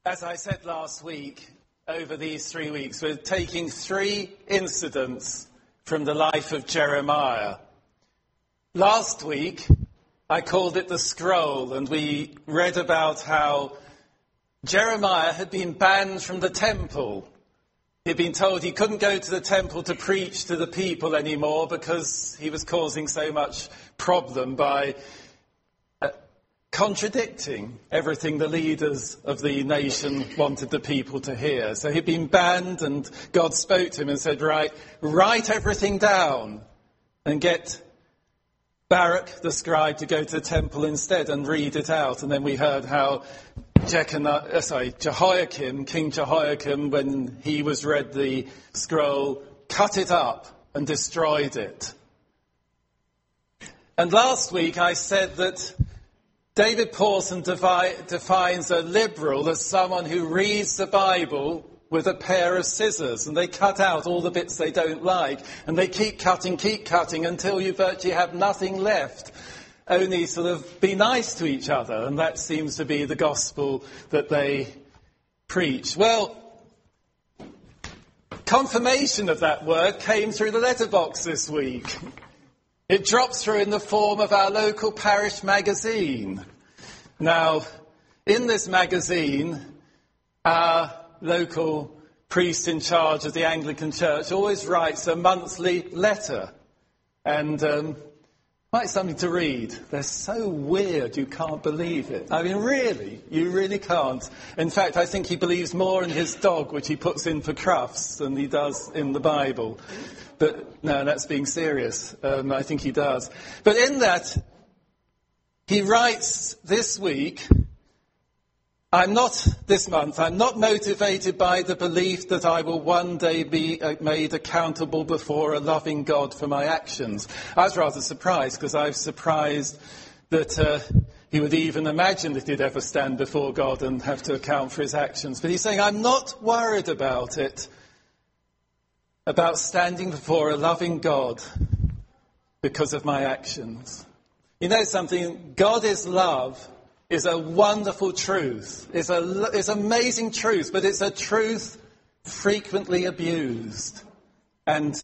As I said last week, over these 3 weeks, we're taking 3 incidents from the life of Jeremiah. Last week, I called it the scroll, and we read about how Jeremiah had been banned from the temple. He'd been told he couldn't go to the temple to preach to the people anymore because he was causing so much problem by contradicting everything the leaders of the nation wanted the people to hear. So he'd been banned, and God spoke to him and said, right, write everything down and get Baruch the scribe to go to the temple instead and read it out. And then we heard how Jehoiakim, King Jehoiakim, when he was read the scroll, cut it up and destroyed it. And last week I said that David Pawson defines a liberal as someone who reads the Bible with a pair of scissors, and they cut out all the bits they don't like, and they keep cutting until you virtually have nothing left. Only sort of be nice to each other, and that seems to be the gospel that they preach. Well, confirmation of that word came through the letterbox this week. It dropped through in the form of our local parish magazine. Now, in this magazine, our local priest in charge of the Anglican Church always writes a monthly letter. And quite something to read. They're so weird you can't believe it. I mean, really, you really can't. In fact, I think he believes more in his dog, which he puts in for Crufts, than he does in the Bible. But no, that's being serious. I think he does. But in that, he writes this week, I'm not motivated by the belief that I will one day be made accountable before a loving God for my actions. I was rather surprised, because I was surprised that he would even imagine that he'd ever stand before God and have to account for his actions. But he's saying, I'm not worried about it, about standing before a loving God because of my actions. You know something? God is love is a wonderful truth. It's amazing truth, but it's a truth frequently abused and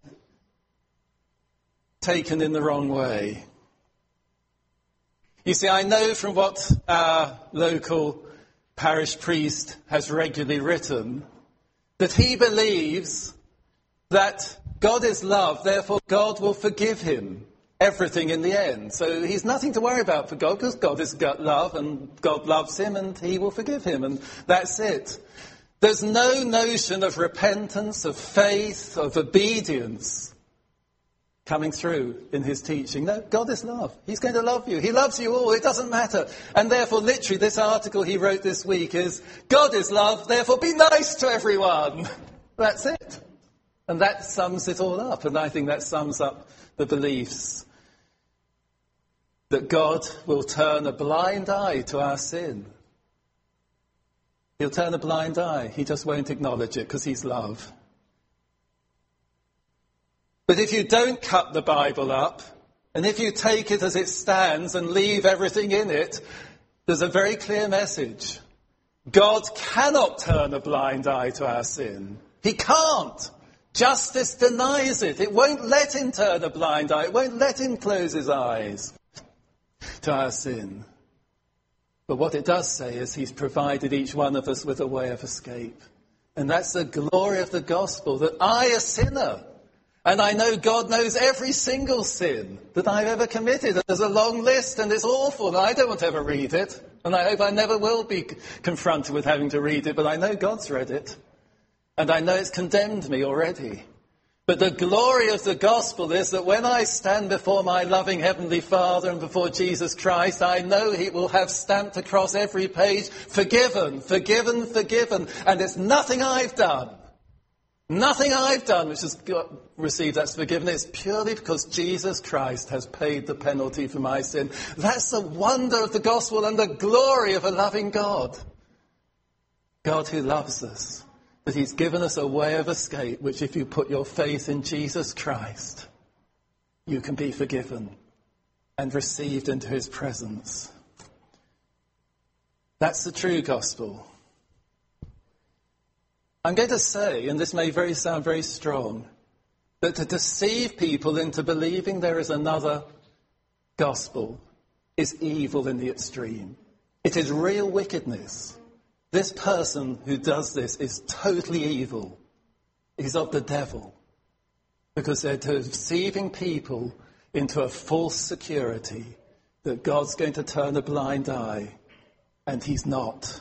taken in the wrong way. You see, I know from what our local parish priest has regularly written that he believes that God is love, therefore God will forgive him everything in the end. So he's nothing to worry about for God, because God is love and God loves him and he will forgive him, and that's it. There's no notion of repentance, of faith, of obedience coming through in his teaching. No, God is love. He's going to love you. He loves you all. It doesn't matter. And therefore, literally, this article he wrote this week is, God is love, therefore be nice to everyone. That's it. And that sums it all up. And I think that sums up the beliefs that God will turn a blind eye to our sin. He'll turn a blind eye. He just won't acknowledge it because he's love. But if you don't cut the Bible up, and if you take it as it stands and leave everything in it, there's a very clear message. God cannot turn a blind eye to our sin. He can't. Justice denies it. It won't let him turn a blind eye. It won't let him close his eyes to our sin. But what it does say is he's provided each one of us with a way of escape. And that's the glory of the gospel, that I, a sinner, and I know God knows every single sin that I've ever committed. There's a long list, and it's awful, and I don't want to ever read it. And I hope I never will be confronted with having to read it, but I know God's read it. And I know it's condemned me already. But the glory of the gospel is that when I stand before my loving Heavenly Father and before Jesus Christ, I know he will have stamped across every page, forgiven, forgiven, forgiven. And it's nothing I've done. Nothing I've done which has received that forgiveness. It's purely because Jesus Christ has paid the penalty for my sin. That's the wonder of the gospel and the glory of a loving God. God who loves us. But he's given us a way of escape, which if you put your faith in Jesus Christ, you can be forgiven and received into his presence. That's the true gospel. I'm going to say, and this may sound very strong, that to deceive people into believing there is another gospel is evil in the extreme. It is real wickedness. This person who does this is totally evil. He's of the devil, because they're deceiving people into a false security that God's going to turn a blind eye, and he's not.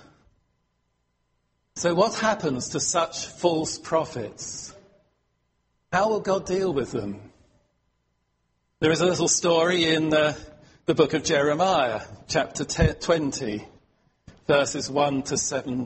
So what happens to such false prophets? How will God deal with them? There is a little story in the book of Jeremiah, chapter 20, verses 1 to 7.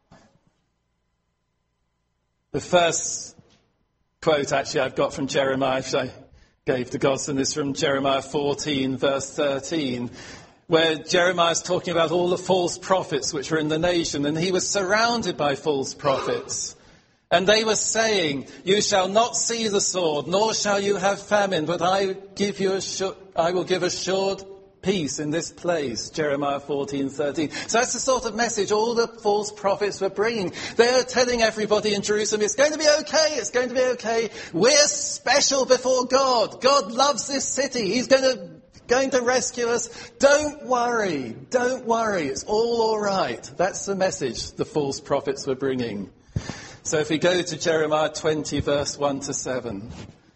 The first quote, actually, I've got from Jeremiah, which I gave to Godson, is from Jeremiah 14, verse 13, where Jeremiah is talking about all the false prophets which were in the nation, and he was surrounded by false prophets. And they were saying, "You shall not see the sword, nor shall you have famine, but I will give assured peace in this place," Jeremiah 14:13. So that's the sort of message all the false prophets were bringing. They're telling everybody in Jerusalem, it's going to be okay, it's going to be okay. We're special before God. God loves this city. He's going to rescue us. Don't worry, it's all right. That's the message the false prophets were bringing. So if we go to Jeremiah 20, verse 1 to 7.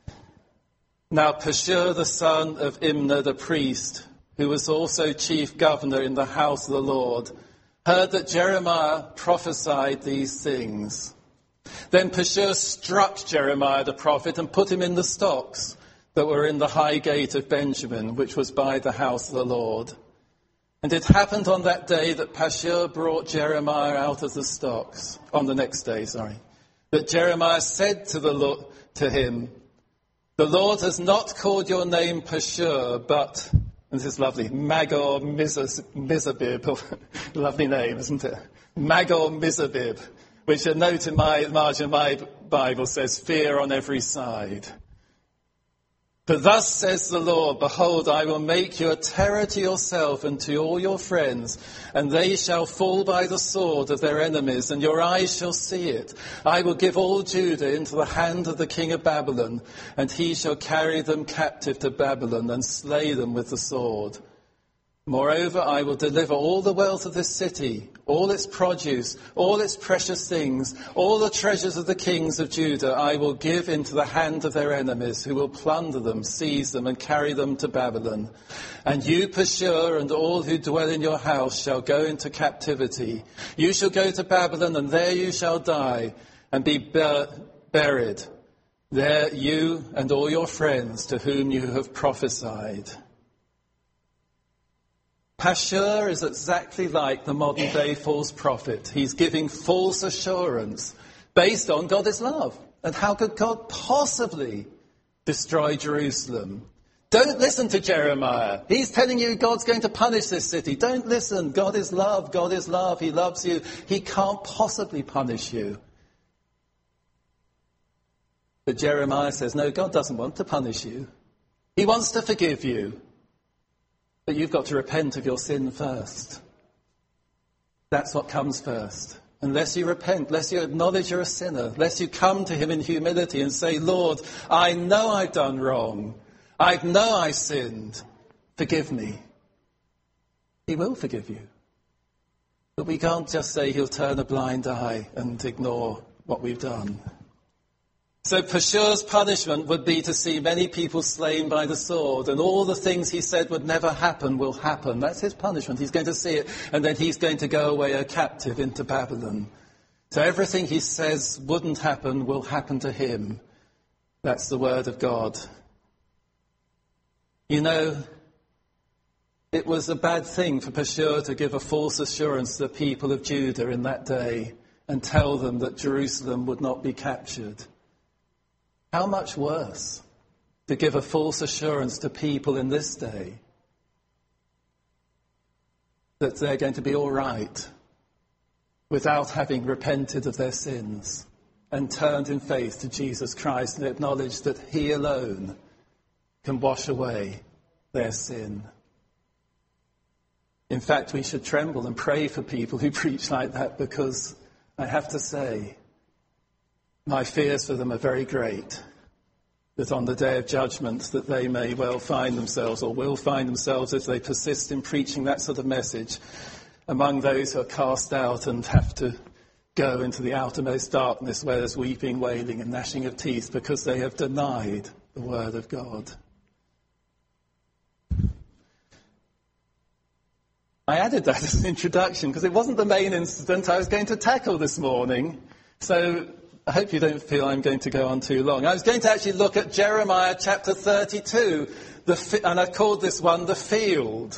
Now Pashur, the son of Imnah the priest, who was also chief governor in the house of the Lord, heard that Jeremiah prophesied these things. Then Pashur struck Jeremiah the prophet and put him in the stocks that were in the high gate of Benjamin, which was by the house of the Lord. And it happened on that day that Pashur brought Jeremiah out of the stocks, on the next day, that Jeremiah said to him, "The Lord has not called your name Pashur, but," and this is lovely, Magor Mizabib, lovely name, isn't it? Magor Mizabib, which a note in my margin of my Bible says, "fear on every side." "But thus says the Lord, behold, I will make you a terror to yourself and to all your friends, and they shall fall by the sword of their enemies, and your eyes shall see it. I will give all Judah into the hand of the king of Babylon, and he shall carry them captive to Babylon and slay them with the sword. Moreover, I will deliver all the wealth of this city, all its produce, all its precious things, all the treasures of the kings of Judah I will give into the hand of their enemies, who will plunder them, seize them, and carry them to Babylon. And you, Pashur, and all who dwell in your house shall go into captivity. You shall go to Babylon, and there you shall die, and be buried. There you and all your friends to whom you have prophesied." Pashur is exactly like the modern-day false prophet. He's giving false assurance based on God is love. And how could God possibly destroy Jerusalem? Don't listen to Jeremiah. He's telling you God's going to punish this city. Don't listen. God is love. God is love. He loves you. He can't possibly punish you. But Jeremiah says, no, God doesn't want to punish you. He wants to forgive you. But you've got to repent of your sin first. That's what comes first. Unless you repent, unless you acknowledge you're a sinner, unless you come to him in humility and say, "Lord, I know I've done wrong. I know I sinned. Forgive me." He will forgive you. But we can't just say he'll turn a blind eye and ignore what we've done. So Pashur's punishment would be to see many people slain by the sword, and all the things he said would never happen will happen. That's his punishment. He's going to see it, and then he's going to go away a captive into Babylon. So everything he says wouldn't happen will happen to him. That's the word of God. You know, it was a bad thing for Pashur to give a false assurance to the people of Judah in that day and tell them that Jerusalem would not be captured. How much worse to give a false assurance to people in this day that they're going to be all right without having repented of their sins and turned in faith to Jesus Christ and acknowledged that he alone can wash away their sin. In fact, we should tremble and pray for people who preach like that, because I have to say, My fears for them are very great, that on the day of judgment that they may well find themselves, or will find themselves if they persist in preaching that sort of message, among those who are cast out and have to go into the outermost darkness where there's weeping, wailing and gnashing of teeth because they have denied the word of God. I added that as an introduction because it wasn't the main incident I was going to tackle this morning. So I hope you don't feel I'm going to go on too long. I was going to actually look at Jeremiah chapter 32, and I've called this one The Field.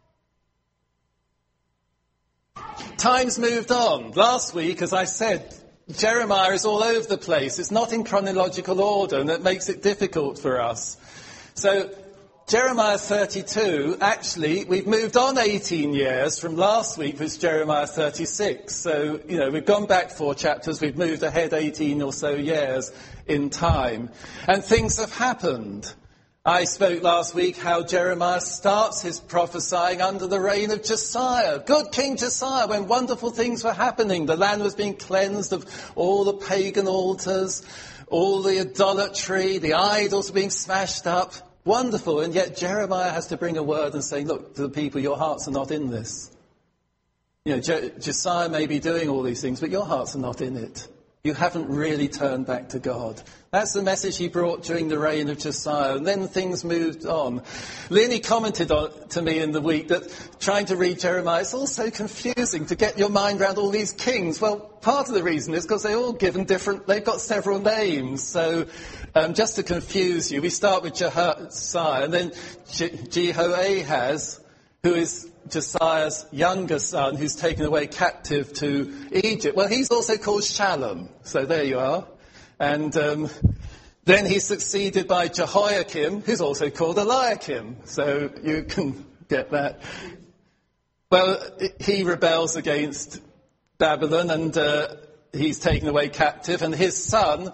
Time's moved on. Last week, as I said, Jeremiah is all over the place. It's not in chronological order, and that makes it difficult for us. So Jeremiah 32, actually, we've moved on 18 years from last week, which was Jeremiah 36. So, we've gone back 4 chapters, we've moved ahead 18 or so years in time. And things have happened. I spoke last week how Jeremiah starts his prophesying under the reign of Josiah. Good King Josiah, when wonderful things were happening. The land was being cleansed of all the pagan altars, all the idolatry, the idols were being smashed up. Wonderful, and yet Jeremiah has to bring a word and say, look, to the people, your hearts are not in this. Josiah may be doing all these things, but your hearts are not in it. You haven't really turned back to God. That's the message he brought during the reign of Josiah, and then things moved on. Lenny commented to me in the week that trying to read Jeremiah, it's all so confusing to get your mind around all these kings. Well, part of the reason is because they're all given they've got several names. So just to confuse you, we start with Josiah, and then Jehoahaz, who is Josiah's younger son, who's taken away captive to Egypt. Well, he's also called Shallum. So there you are. And then he's succeeded by Jehoiakim, who's also called Eliakim. So you can get that. Well, he rebels against Babylon, and he's taken away captive. And his son,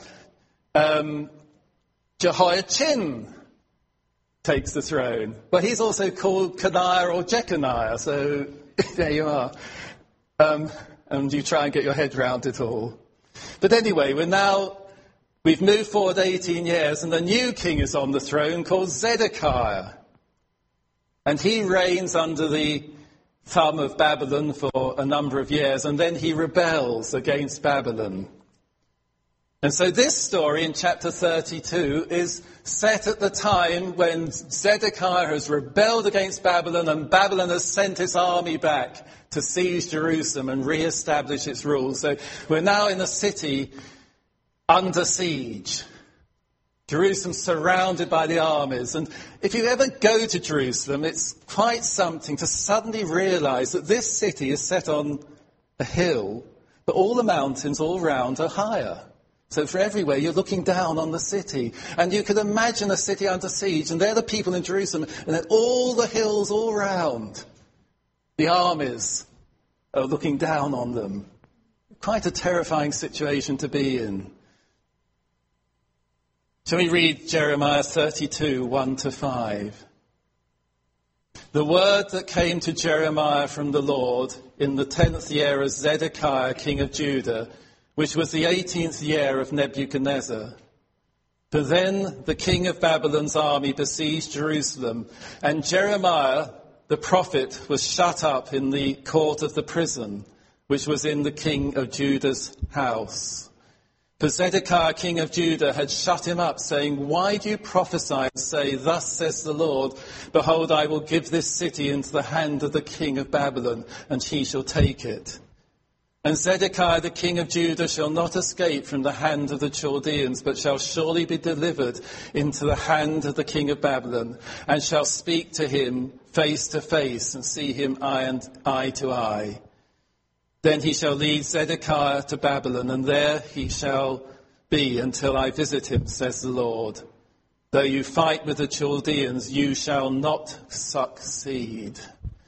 Jehoiachin, takes the throne. But he's also called Coniah or Jeconiah, so there you are. And you try and get your head round it all. But anyway, we've moved forward 18 years, and a new king is on the throne called Zedekiah. And he reigns under the thumb of Babylon for a number of years, and then he rebels against Babylon. And so this story in chapter 32 is set at the time when Zedekiah has rebelled against Babylon, and Babylon has sent its army back to seize Jerusalem and re-establish its rule. So we're now in a city under siege. Jerusalem surrounded by the armies. And if you ever go to Jerusalem, it's quite something to suddenly realize that this city is set on a hill, but all the mountains all round are higher. So for everywhere, you're looking down on the city. And you can imagine a city under siege, and they're the people in Jerusalem, and then all the hills all round, the armies are looking down on them. Quite a terrifying situation to be in. Shall we read Jeremiah 32, 1-5? The word that came to Jeremiah from the Lord in the 10th year of Zedekiah, king of Judah, which was the 18th year of Nebuchadnezzar. For then the king of Babylon's army besieged Jerusalem, and Jeremiah the prophet was shut up in the court of the prison, which was in the king of Judah's house. For Zedekiah, king of Judah, had shut him up, saying, "Why do you prophesy and say, 'Thus says the Lord, behold, I will give this city into the hand of the king of Babylon, and he shall take it'? And Zedekiah the king of Judah shall not escape from the hand of the Chaldeans, but shall surely be delivered into the hand of the king of Babylon, and shall speak to him face to face, and see him eye to eye. Then he shall lead Zedekiah to Babylon, and there he shall be until I visit him, says the Lord. Though you fight with the Chaldeans, you shall not succeed."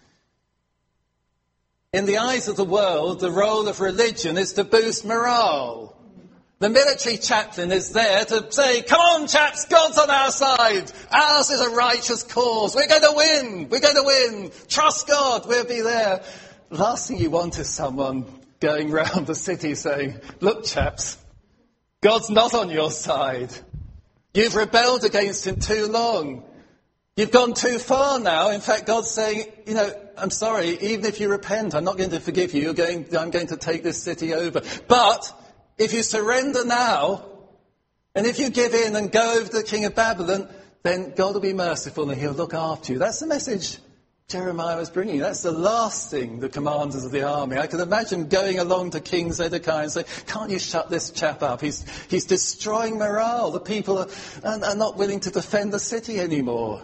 In the eyes of the world, the role of religion is to boost morale. The military chaplain is there to say, "Come on, chaps, God's on our side. Ours is a righteous cause. We're going to win. We're going to win. Trust God. We'll be there." Last thing you want is someone going round the city saying, "Look, chaps, God's not on your side. You've rebelled against him too long. You've gone too far now. In fact, God's saying, I'm sorry, even if you repent, I'm not going to forgive you. I'm going to take this city over. But if you surrender now, and if you give in and go over to the king of Babylon, then God will be merciful and he'll look after you. That's the message Jeremiah was bringing. That's the last thing the commanders of the army. I can imagine going along to King Zedekiah and saying, can't you shut this chap up? He's destroying morale. The people are not willing to defend the city anymore.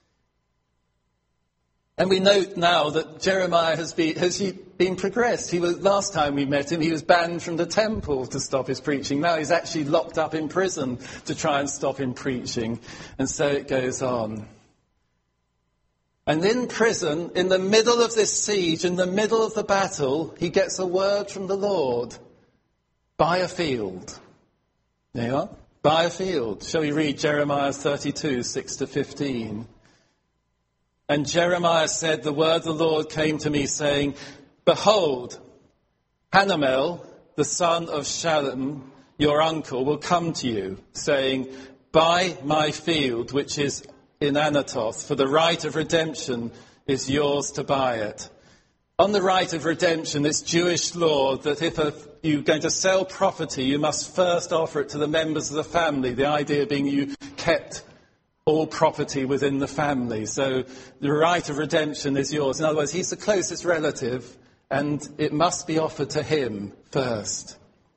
And we note now that Jeremiah has been progressed. Last time we met him, he was banned from the temple to stop his preaching. Now he's actually locked up in prison to try and stop him preaching. And so it goes on. And in prison, in the middle of this siege, in the middle of the battle, he gets a word from the Lord. Buy a field. There you are. Buy a field. Shall we read Jeremiah 32, 6-15? And Jeremiah said, the word of the Lord came to me, saying, behold, Hanamel, the son of Shallum, your uncle, will come to you, saying, buy my field, which is in Anathoth, for the right of redemption is yours to buy it. On the right of redemption, it's Jewish law that if you're going to sell property, you must first offer it to the members of the family, the idea being you kept all property within the family. So the right of redemption is yours. In other words, he's the closest relative, and it must be offered to him first.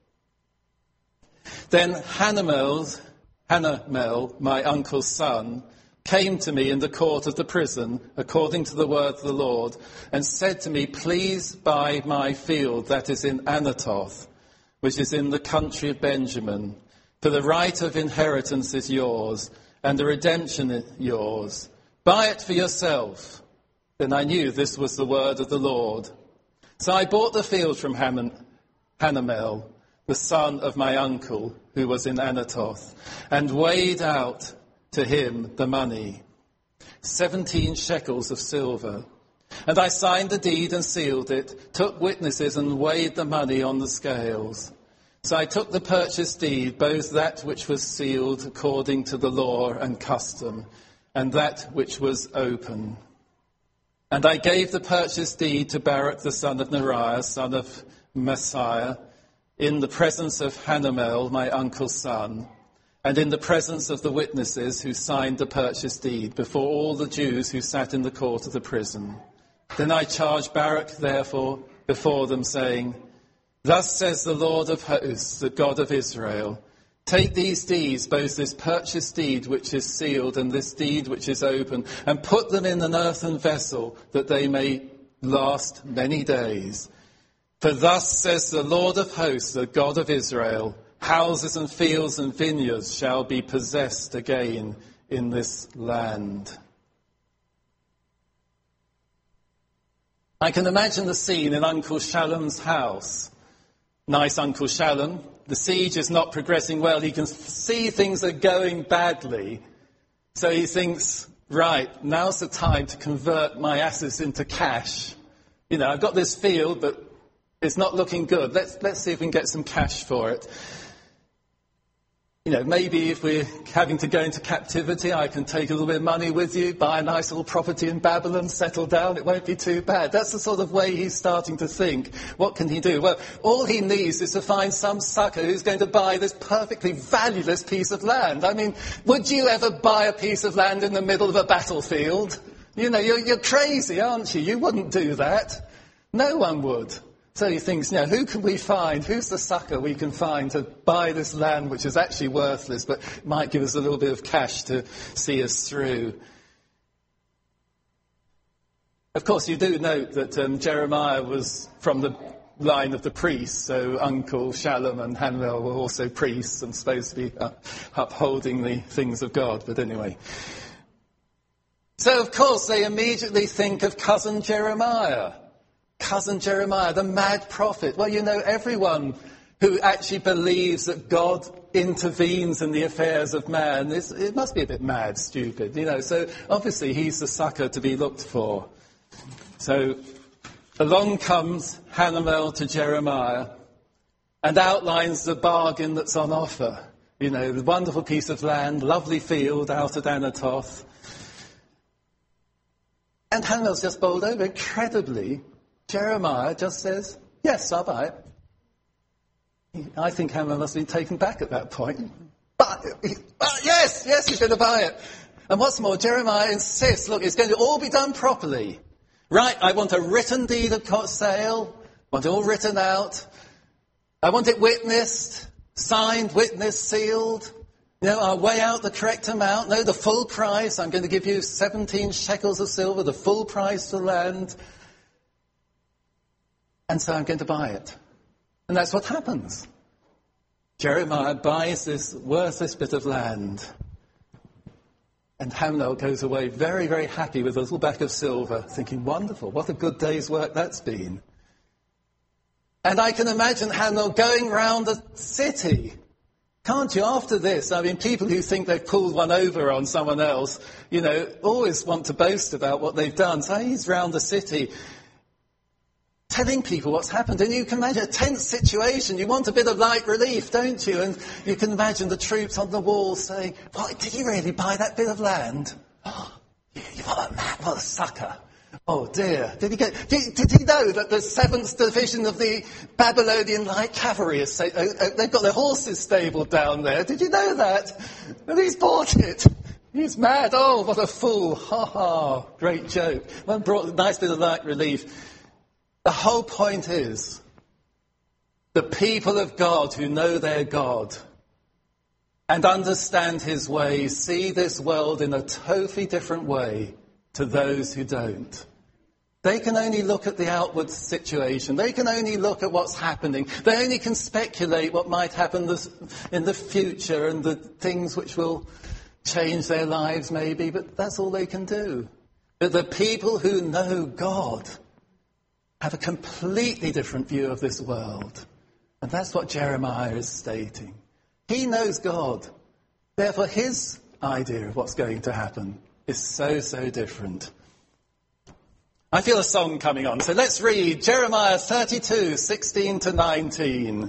Then Hanamel, my uncle's son, came to me in the court of the prison, according to the word of the Lord, and said to me, please buy my field that is in Anathoth, which is in the country of Benjamin, for the right of inheritance is yours, and the redemption is yours. Buy it for yourself. Then I knew this was the word of the Lord. So I bought the field from Hanamel, the son of my uncle, who was in Anathoth, and weighed out to him the money, 17 shekels of silver. And I signed the deed and sealed it, took witnesses and weighed the money on the scales. So I took the purchase deed, both that which was sealed according to the law and custom, and that which was open. And I gave the purchase deed to Baruch the son of Neriah, son of Messiah, in the presence of Hanamel, my uncle's son, and in the presence of the witnesses who signed the purchase deed, before all the Jews who sat in the court of the prison. Then I charged Baruch, therefore, before them, saying, thus says the Lord of hosts, the God of Israel, take these deeds, both this purchase deed which is sealed and this deed which is open, and put them in an earthen vessel, that they may last many days. For thus says the Lord of hosts, the God of Israel, houses and fields and vineyards shall be possessed again in this land. I can imagine the scene in Uncle Shallum's house. Nice Uncle Shallum. The siege is not progressing well. He can see things are going badly. So he thinks, right, now's the time to convert my assets into cash. I've got this field, but it's not looking good. Let's see if we can get some cash for it. Maybe if we're having to go into captivity, I can take a little bit of money with you, buy a nice little property in Babylon, settle down. It won't be too bad. That's the sort of way he's starting to think. What can he do? Well, all he needs is to find some sucker who's going to buy this perfectly valueless piece of land. I mean, would you ever buy a piece of land in the middle of a battlefield? You're crazy, aren't you? You wouldn't do that. No one would. So he thinks, who can we find? Who's the sucker we can find to buy this land, which is actually worthless, but might give us a little bit of cash to see us through? Of course, you do note that Jeremiah was from the line of the priests, so Uncle Shallum and Hanamel were also priests and supposed to be upholding the things of God. But anyway. So, of course, they immediately think of cousin Jeremiah. Cousin Jeremiah, the mad prophet. Well, everyone who actually believes that God intervenes in the affairs of man, it must be a bit mad, stupid, So obviously he's the sucker to be looked for. So along comes Hanamel to Jeremiah, and outlines the bargain that's on offer. You know, the wonderful piece of land, lovely field out at Anatoth. And Hanmel's just bowled over. Incredibly, Jeremiah just says, yes, I'll buy it. I think Hanmel must have been taken back at that point. But yes, he's going to buy it. And what's more, Jeremiah insists, look, it's going to all be done properly. Right, I want a written deed of sale. I want it all written out. I want it witnessed, signed, witnessed, sealed. You know, I'll weigh out the correct amount. No, the full price. I'm going to give you 17 shekels of silver, the full price for land. And so I'm going to buy it. And that's what happens. Jeremiah buys this worthless bit of land. And Hanmel goes away very, very happy with a little bag of silver, thinking, wonderful, what a good day's work that's been. And I can imagine Hanmel going round the city. Can't you, after this? I mean, people who think they've pulled one over on someone else, you know, always want to boast about what they've done. So he's round the city telling people what's happened. And you can imagine a tense situation. You want a bit of light relief, don't you? And you can imagine the troops on the wall saying, what, did you really buy that bit of land? Oh, what a man, what a sucker. Oh dear. Did he know that the 7th Division of the Babylonian Light Cavalry, they've got their horses stabled down there? Did you know that? And he's bought it. He's mad. Oh, what a fool. Ha ha. Great joke. One brought a nice bit of light relief. The whole point is, the people of God who know their God and understand his ways see this world in a totally different way to those who don't. They can only look at the outward situation. They can only look at what's happening. They only can speculate what might happen in the future and the things which will change their lives maybe, but that's all they can do. But the people who know God have a completely different view of this world. And that's what Jeremiah is stating. He knows God. Therefore, his idea of what's going to happen is so, so different. I feel a song coming on. So let's read Jeremiah 32, 16 to 19.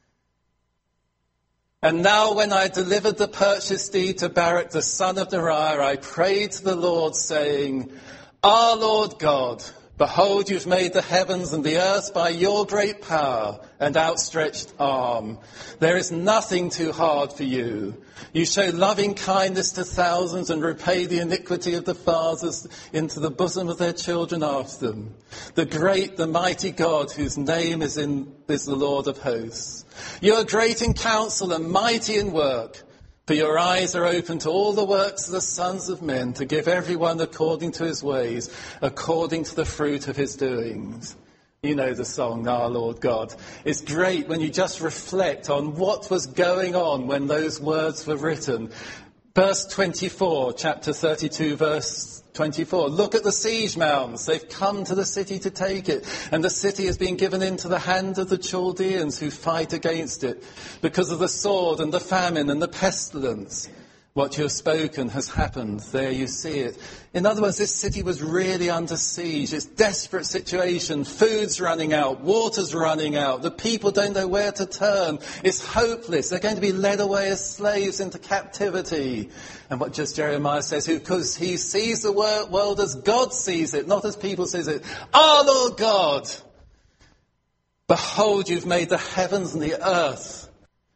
And now when I delivered the purchase deed to Baruch the son of Neriah, I prayed to the Lord, saying, Our Lord God, behold, you've made the heavens and the earth by your great power and outstretched arm. There is nothing too hard for you. You show loving kindness to thousands and repay the iniquity of the fathers into the bosom of their children after them. The great, the mighty God, whose name is the Lord of hosts. You are great in counsel and mighty in work. For your eyes are open to all the works of the sons of men, to give everyone according to his ways, according to the fruit of his doings. You know the song, Our Lord God. It's great when you just reflect on what was going on when those words were written. Verse 24, chapter 32, verse 24. Look at the siege mounds. They've come to the city to take it. And the city has been given into the hand of the Chaldeans who fight against it because of the sword and the famine and the pestilence. What you have spoken has happened. There you see it. In other words, this city was really under siege. It's a desperate situation. Food's running out. Water's running out. The people don't know where to turn. It's hopeless. They're going to be led away as slaves into captivity. And what just Jeremiah says, because he sees the world as God sees it, not as people sees it. Our Lord God, behold, you've made the heavens and the earth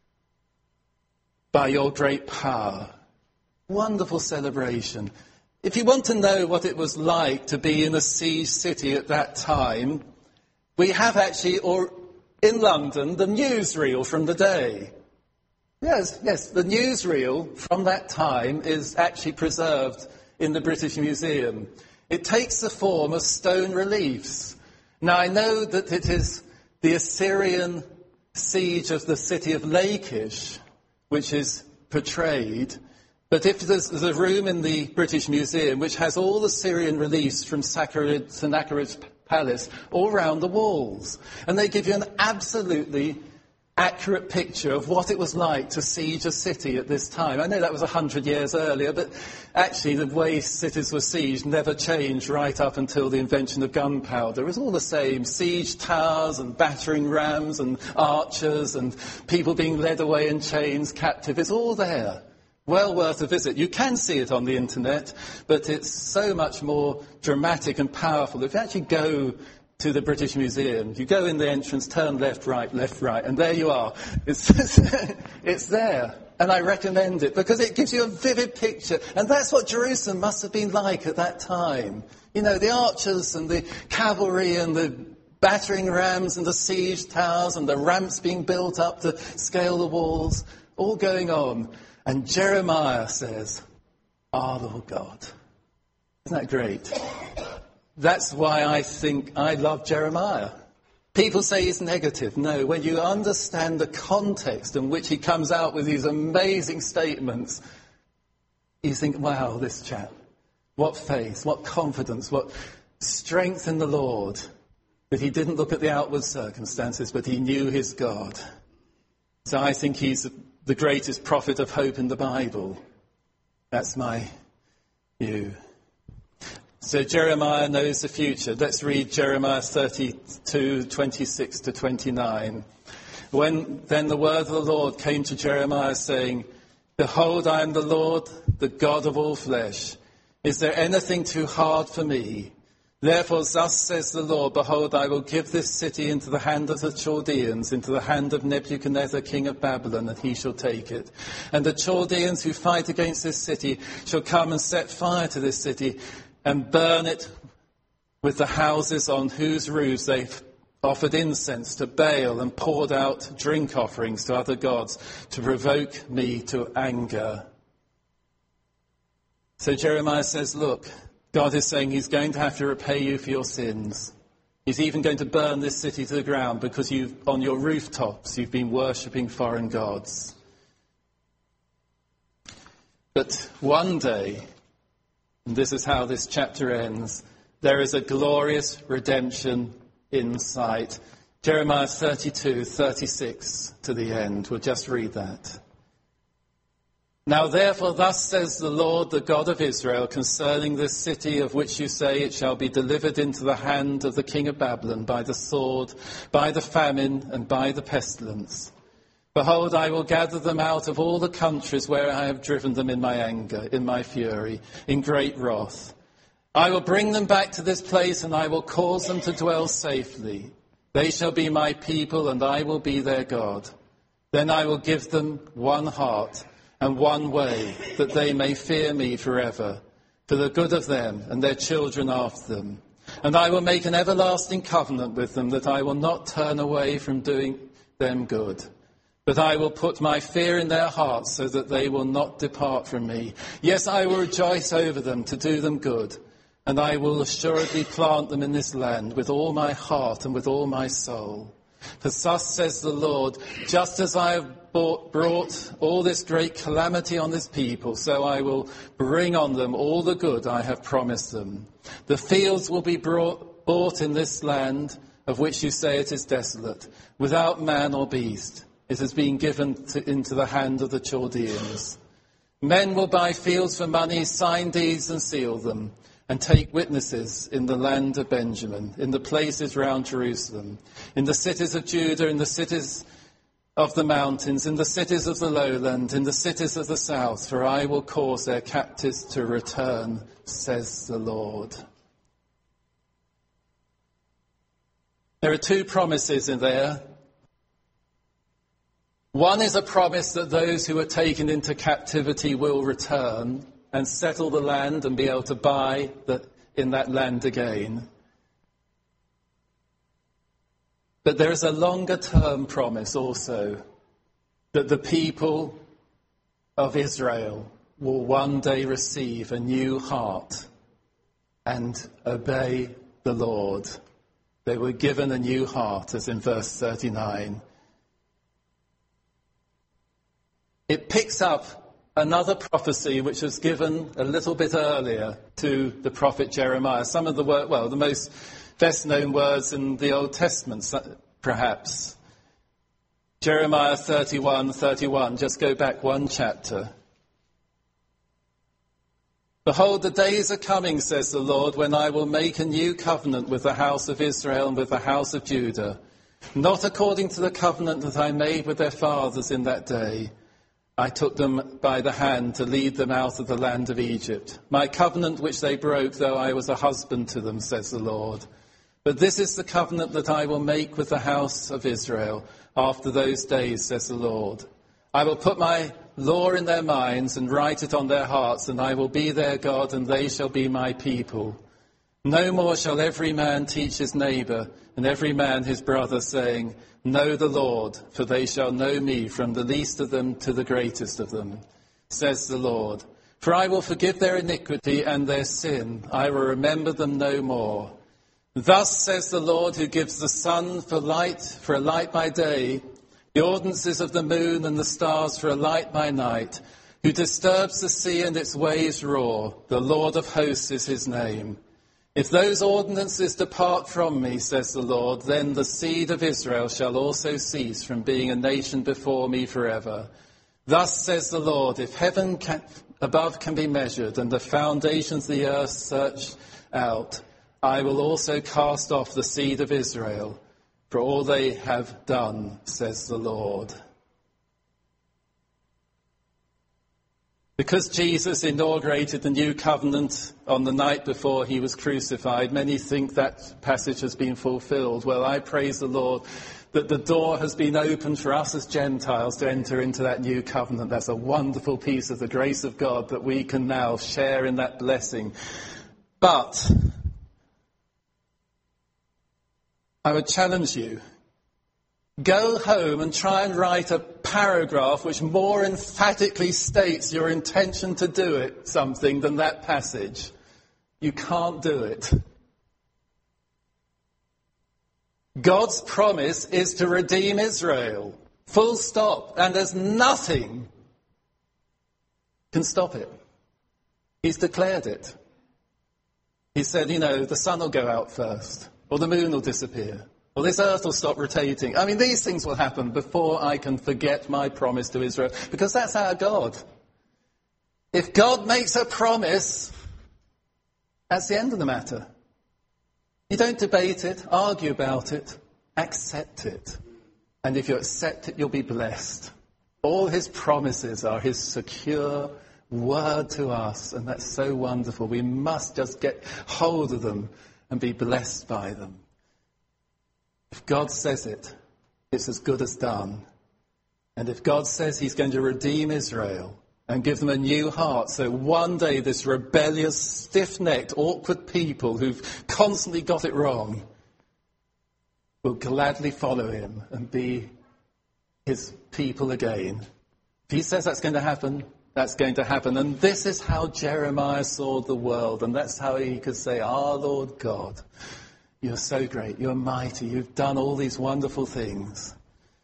by your great power. Wonderful celebration. If you want to know what it was like to be in a siege city at that time, we have actually, or in London, the newsreel from the day. Yes, the newsreel from that time is actually preserved in the British Museum. It takes the form of stone reliefs. Now, I know that it is the Assyrian siege of the city of Lachish, which is portrayed. But if there's a room in the British Museum which has all the Syrian reliefs from Sennacherib's palace all around the walls, and they give you an absolutely accurate picture of what it was like to siege a city at this time. I know that was 100 years earlier, but actually the way cities were sieged never changed right up until the invention of gunpowder. It was all the same: siege towers and battering rams and archers and people being led away in chains captive. It's all there. Well worth a visit. You can see it on the internet, but it's so much more dramatic and powerful. If you actually go to the British Museum, you go in the entrance, turn left, right, and there you are. It's there. And I recommend it because it gives you a vivid picture. And that's what Jerusalem must have been like at that time. You know, the archers and the cavalry and the battering rams and the siege towers and the ramps being built up to scale the walls, all going on. And Jeremiah says, "Ah, Lord God." Isn't that great? That's why I think I love Jeremiah. People say he's negative. No, when you understand the context in which he comes out with these amazing statements, you think, wow, this chap, what faith, what confidence, what strength in the Lord, that he didn't look at the outward circumstances, but he knew his God. So I think he's the greatest prophet of hope in the Bible. That's my view. So Jeremiah knows the future. Let's read Jeremiah 32, 26 to 29. Then the word of the Lord came to Jeremiah, saying, "Behold, I am the Lord, the God of all flesh. Is there anything too hard for me? Therefore, thus says the Lord, behold, I will give this city into the hand of the Chaldeans, into the hand of Nebuchadnezzar, king of Babylon, and he shall take it. And the Chaldeans who fight against this city shall come and set fire to this city, and burn it with the houses on whose roofs they've offered incense to Baal and poured out drink offerings to other gods to provoke me to anger." So Jeremiah says, look, God is saying he's going to have to repay you for your sins. He's even going to burn this city to the ground because on your rooftops you've been worshipping foreign gods. But one day, and this is how this chapter ends, there is a glorious redemption in sight. Jeremiah 32, 36 to the end. We'll just read that. "Now therefore thus says the Lord, the God of Israel, concerning this city of which you say it shall be delivered into the hand of the king of Babylon by the sword, by the famine, and by the pestilence. Behold, I will gather them out of all the countries where I have driven them in my anger, in my fury, in great wrath. I will bring them back to this place, and I will cause them to dwell safely. They shall be my people, and I will be their God. Then I will give them one heart and one way, that they may fear me forever, for the good of them and their children after them. And I will make an everlasting covenant with them, that I will not turn away from doing them good. But I will put my fear in their hearts so that they will not depart from me. Yes, I will rejoice over them to do them good. And I will assuredly plant them in this land with all my heart and with all my soul. For thus says the Lord, just as I have brought all this great calamity on this people, so I will bring on them all the good I have promised them. The fields will be bought in this land, of which you say it is desolate, without man or beast. It has been given into the hand of the Chaldeans. Men will buy fields for money, sign deeds and seal them, and take witnesses in the land of Benjamin, in the places round Jerusalem, in the cities of Judah, in the cities of the mountains, in the cities of the lowland, in the cities of the south, for I will cause their captives to return, says the Lord. There are two promises in there. One is a promise that those who are taken into captivity will return and settle the land and be able to buy in that land again. But there is a longer term promise also, that the people of Israel will one day receive a new heart and obey the Lord. They were given a new heart, as in verse 39. It picks up another prophecy which was given a little bit earlier to the prophet Jeremiah. Some of the the most best known words in the Old Testament, perhaps. Jeremiah 31:31, just go back one chapter. Behold, the days are coming, says the Lord, when I will make a new covenant with the house of Israel and with the house of Judah, not according to the covenant that I made with their fathers in that day. I took them by the hand to lead them out of the land of Egypt. My covenant which they broke, though I was a husband to them, says the Lord. But this is the covenant that I will make with the house of Israel after those days, says the Lord. I will put my law in their minds and write it on their hearts, and I will be their God, and they shall be my people. No more shall every man teach his neighbour, and every man his brother, saying, Know the Lord, for they shall know me from the least of them to the greatest of them, says the Lord. For I will forgive their iniquity and their sin. I will remember them no more. Thus says the Lord, who gives the sun for a light by day, the ordinances of the moon and the stars for a light by night, who disturbs the sea and its waves roar. The Lord of hosts is his name. If those ordinances depart from me, says the Lord, then the seed of Israel shall also cease from being a nation before me forever. Thus says the Lord, if heaven above can be measured and the foundations of the earth searched out, I will also cast off the seed of Israel for all they have done, says the Lord. Because Jesus inaugurated the new covenant on the night before he was crucified, many think that passage has been fulfilled. Well, I praise the Lord that the door has been opened for us as Gentiles to enter into that new covenant. That's a wonderful piece of the grace of God that we can now share in that blessing. But I would challenge you, go home and try and write a paragraph which more emphatically states your intention to do it, something than that passage. You can't do it. God's promise is to redeem Israel. Full stop. And there's nothing can stop it. He's declared it. He said, the sun will go out first, or the moon will disappear, or this earth will stop rotating. I mean, these things will happen before I can forget my promise to Israel, because that's our God. If God makes a promise, that's the end of the matter. You don't debate it, argue about it, accept it. And if you accept it, you'll be blessed. All his promises are his secure word to us, and that's so wonderful. We must just get hold of them and be blessed by them. If God says it, it's as good as done. And if God says he's going to redeem Israel and give them a new heart, so one day this rebellious, stiff-necked, awkward people who've constantly got it wrong will gladly follow him and be his people again. If he says that's going to happen, that's going to happen. And this is how Jeremiah saw the world. And that's how he could say, Lord God, you're so great, you're mighty, you've done all these wonderful things.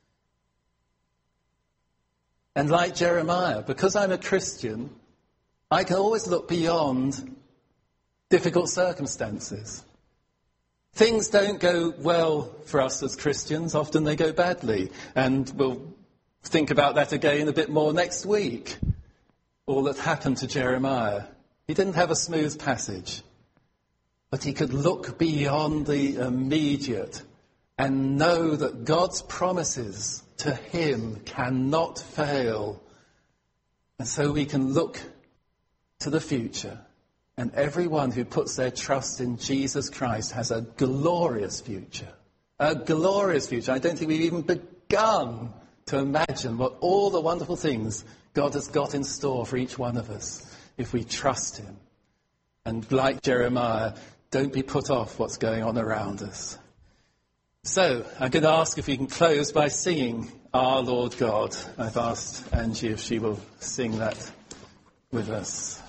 And like Jeremiah, because I'm a Christian, I can always look beyond difficult circumstances. Things don't go well for us as Christians, often they go badly. And we'll think about that again a bit more next week. All that happened to Jeremiah. He didn't have a smooth passage. But he could look beyond the immediate and know that God's promises to him cannot fail. And so we can look to the future. And everyone who puts their trust in Jesus Christ has a glorious future. A glorious future. I don't think we've even begun to imagine what all the wonderful things God has got in store for each one of us if we trust him. And like Jeremiah, don't be put off what's going on around us. So, I'm going to ask if we can close by singing Our Lord God. I've asked Angie if she will sing that with us.